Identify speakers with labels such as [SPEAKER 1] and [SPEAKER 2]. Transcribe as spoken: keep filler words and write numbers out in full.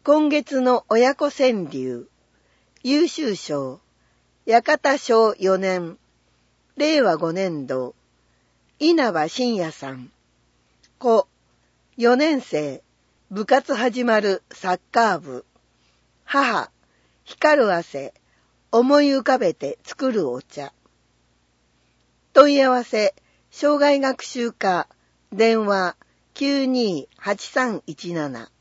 [SPEAKER 1] 今月の親子川柳、優秀賞、館賞よねん、れいわごねんど、稲葉真也さん。子、よねん生、部活始まるサッカー部。母、光る汗、思い浮かべて作るお茶。問い合わせ、障害学習課、電話きゅうにーはちさんいちなな。